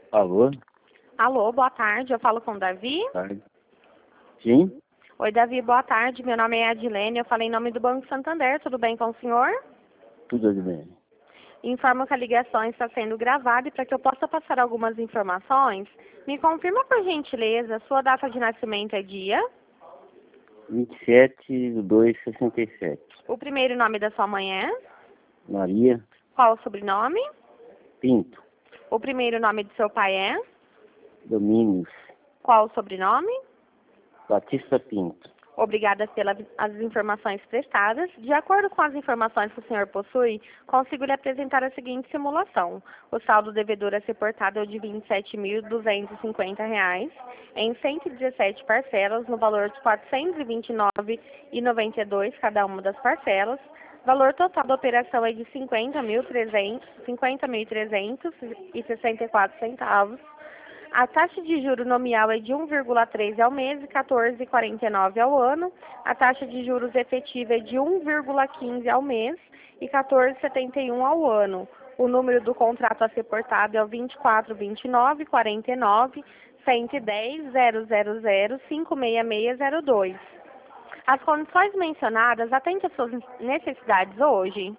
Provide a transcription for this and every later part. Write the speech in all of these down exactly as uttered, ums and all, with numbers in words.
Alô? Alô, boa tarde. Eu falo com o Davi. Boa tarde. Sim? Oi, Davi, boa tarde. Meu nome é Adilene. Eu falei em nome do Banco Santander. Tudo bem com o senhor? Tudo bem. Informo que a ligação está sendo gravada e para que eu possa passar algumas informações, me confirma, por gentileza, sua data de nascimento é dia, vinte e sete de dois de sessenta e sete. o primeiro nome da sua mãe é, Maria qual o sobrenome, Pinto. o primeiro nome do seu pai é, Domingos. qual o sobrenome. Batista Pinto. Obrigada pelas as informações prestadas. De acordo com as informações que o senhor possui, consigo lhe apresentar a seguinte simulação. O saldo devedor a ser portado é o de vinte e sete mil duzentos e cinquenta reais, em cento e dezessete parcelas, no valor de quatrocentos e vinte e nove reais e noventa e dois centavos cada uma das parcelas. Valor total da operação é de cinquenta mil trezentos e sessenta e quatro centavos. A taxa de juros nominal é de um vírgula treze ao mês e quatorze vírgula quarenta e nove ao ano. A taxa de juros efetiva é de um vírgula quinze ao mês e quatorze vírgula setenta e um ao ano. O número do contrato a ser portado é o vinte e quatro, vinte e nove, quarenta e nove, cento e dez, zero zero zero, cinco seis seis zero dois. As condições mencionadas atendem às suas necessidades hoje?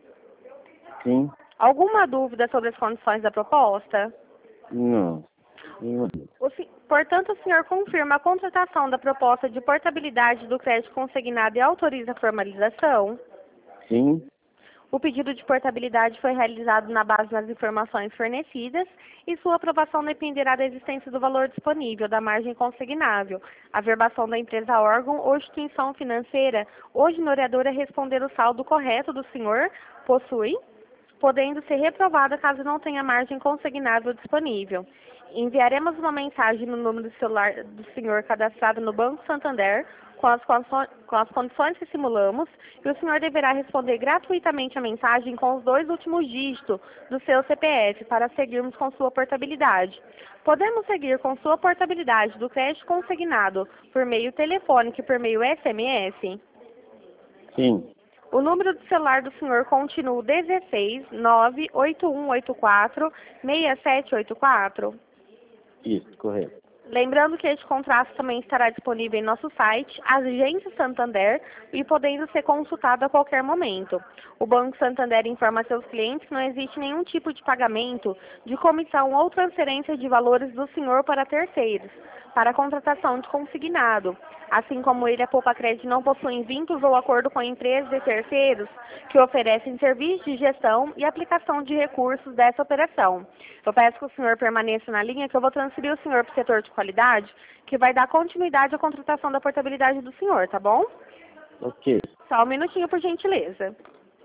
Sim? Alguma dúvida sobre as condições da proposta? Não. Nenhuma dúvida. O se- Portanto, o senhor confirma a contratação da proposta de portabilidade do crédito consignado e autoriza a formalização? Sim? O pedido de portabilidade foi realizado na base das informações fornecidas e sua aprovação dependerá da existência do valor disponível, da margem consignável, a verbação da empresa órgão ou instituição financeira ou ignoradora responder o saldo correto do senhor possui, podendo ser reprovada caso não tenha margem consignável disponível. Enviaremos uma mensagem no número do celular do senhor cadastrado no Banco Santander com as, condições, com as condições que simulamos e o senhor deverá responder gratuitamente a mensagem com os dois últimos dígitos do seu C P F para seguirmos com sua portabilidade. Podemos seguir com sua portabilidade do crédito consignado por meio telefônico e por meio S M S? Sim. O número do celular do senhor continua dezesseis, nove oito um oito quatro, seis sete oito quatro. Isso, correto. Lembrando que este contrato também estará disponível em nosso site, Agência Santander, e podendo ser consultado a qualquer momento. O Banco Santander informa a seus clientes que não existe nenhum tipo de pagamento de comissão ou transferência de valores do senhor para terceiros, para a contratação de consignado. Assim como ele, a Poupa Crédito não possui vínculos ou acordo com empresas e terceiros que oferecem serviços de gestão e aplicação de recursos dessa operação. Eu peço que o senhor permaneça na linha, que eu vou transferir o senhor para o setor de qualidade, que vai dar continuidade à contratação da portabilidade do senhor, tá bom? Ok. Só um minutinho, por gentileza.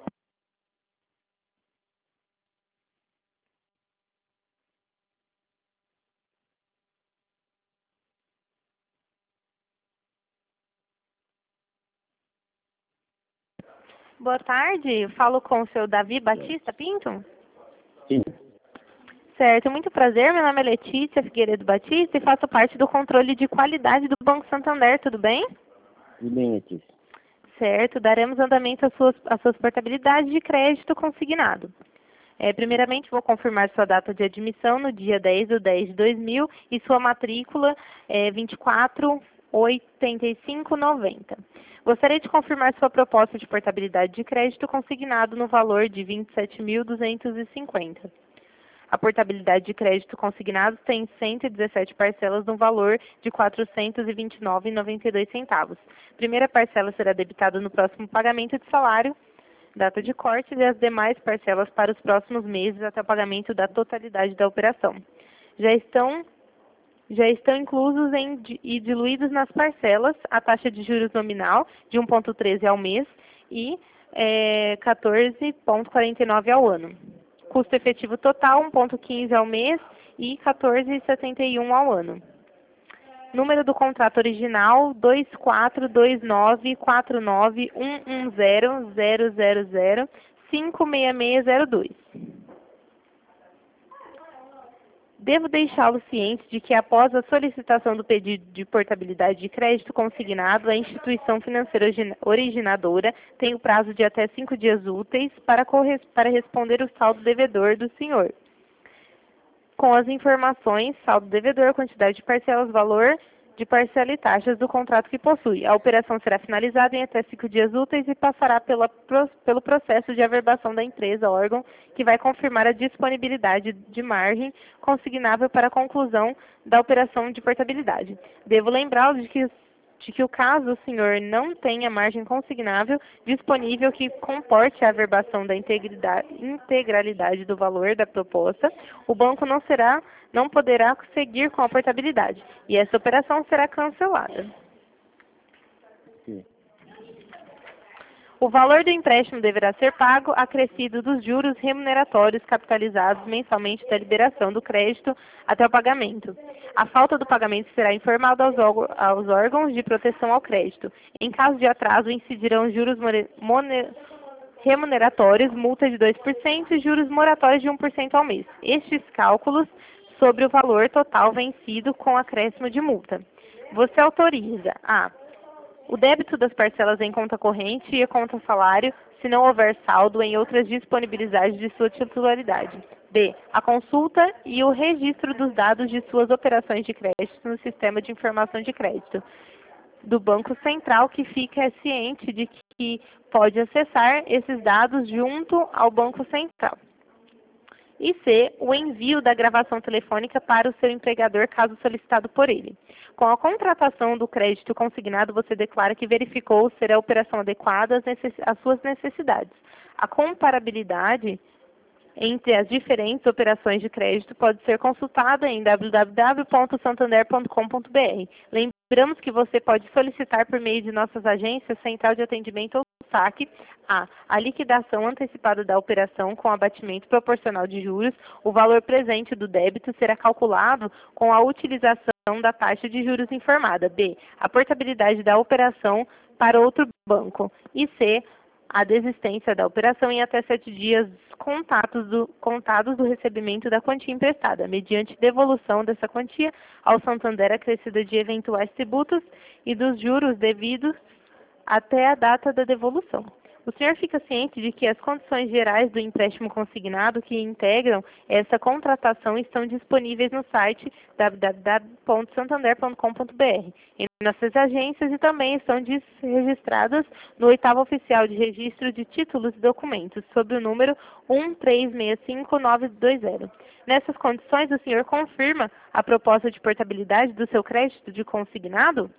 Boa tarde, falo com o seu Davi Batista Pinto? Sim. Certo, muito prazer, meu nome é Letícia Figueiredo Batista e faço parte do controle de qualidade do Banco Santander, tudo bem? Tudo bem, Letícia. Certo, daremos andamento às suas, às suas portabilidades de crédito consignado. É, primeiramente, vou confirmar sua data de admissão no dia dez de dez de dois mil e sua matrícula é vinte e quatro, oitenta e cinco, noventa. Gostaria de confirmar sua proposta de portabilidade de crédito consignado no valor de vinte e sete mil duzentos e cinquenta. A portabilidade de crédito consignado tem cento e dezessete parcelas no valor de quatrocentos e vinte e nove reais e noventa e dois centavos. Primeira parcela será debitada no próximo pagamento de salário, data de corte, e as demais parcelas para os próximos meses até o pagamento da totalidade da operação. Já estão, já estão inclusos em, e diluídos nas parcelas a taxa de juros nominal de um vírgula treze ao mês e é, quatorze vírgula quarenta e nove ao ano. Custo efetivo total, um vírgula quinze ao mês e quatorze vírgula setenta e um ao ano. Número do contrato original, dois quatro dois nove quatro nove um um zero zero zero zero cinco seis seis zero dois. Devo deixá-lo ciente de que, após a solicitação do pedido de portabilidade de crédito consignado, a instituição financeira originadora tem o prazo de até cinco dias úteis para, para responder o saldo devedor do senhor. com as informações, saldo devedor, quantidade de parcelas, valor de parcela e taxas do contrato que possui. A operação será finalizada em até cinco dias úteis e passará pela, pelo processo de averbação da empresa, órgão, que vai confirmar a disponibilidade de margem consignável para a conclusão da operação de portabilidade. Devo lembrá-lo de que de que o caso o senhor não tenha margem consignável disponível que comporte a averbação da integralidade do valor da proposta, o banco não será, não poderá seguir com a portabilidade e essa operação será cancelada. Sim. O valor do empréstimo deverá ser pago acrescido dos juros remuneratórios capitalizados mensalmente da liberação do crédito até o pagamento. A falta do pagamento será informada aos, aos órgãos de proteção ao crédito. Em caso de atraso, incidirão juros remuneratórios, multa de dois por cento e juros moratórios de um por cento ao mês. Estes cálculos sobre o valor total vencido com acréscimo de multa. Você autoriza a o débito das parcelas em conta corrente e a conta salário, se não houver saldo em outras disponibilidades de sua titularidade. B. A consulta e o registro dos dados de suas operações de crédito no Sistema de Informação de Crédito do Banco Central, que fica ciente de que pode acessar esses dados junto ao Banco Central. E C. O envio da gravação telefônica para o seu empregador, caso solicitado por ele. Com a contratação do crédito consignado, você declara que verificou ser a operação adequada às, às suas necessidades. A comparabilidade entre as diferentes operações de crédito pode ser consultada em w w w ponto santander ponto com ponto b r. Lembramos que você pode solicitar por meio de nossas agências, Central de Atendimento ou saque, a. a liquidação antecipada da operação com abatimento proporcional de juros. O valor presente do débito será calculado com a utilização da taxa de juros informada. B. A portabilidade da operação para outro banco. E C. A desistência da operação em até sete dias contados do, contados do recebimento da quantia emprestada, mediante devolução dessa quantia ao Santander acrescida de eventuais tributos e dos juros devidos até a data da devolução. O senhor fica ciente de que as condições gerais do empréstimo consignado que integram essa contratação estão disponíveis no site w w w ponto santander ponto com ponto b r, em nossas agências, e também estão registradas no oitavo oficial de registro de títulos e documentos, sob o número um três seis cinco nove dois zero. Nessas condições, o senhor confirma a proposta de portabilidade do seu crédito de consignado?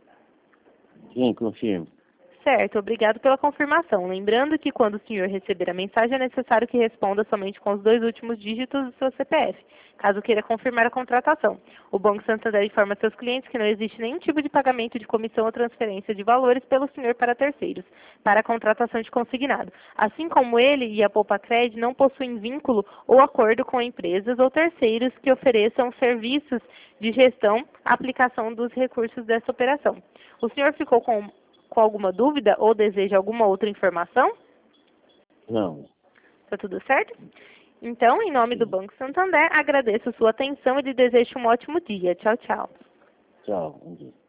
Sim, confirmo. Certo, obrigado pela confirmação. Lembrando que quando o senhor receber a mensagem, é necessário que responda somente com os dois últimos dígitos do seu C P F, caso queira confirmar a contratação. O Banco Santander informa seus clientes que não existe nenhum tipo de pagamento de comissão ou transferência de valores pelo senhor para terceiros, para a contratação de consignado. Assim como ele e a Poupacred não possuem vínculo ou acordo com empresas ou terceiros que ofereçam serviços de gestão, aplicação dos recursos dessa operação. O senhor ficou com com alguma dúvida ou deseja alguma outra informação? Não. Está tudo certo? Então, em nome do Banco Santander, agradeço a sua atenção e lhe desejo um ótimo dia. Tchau, tchau. Tchau. Bom dia.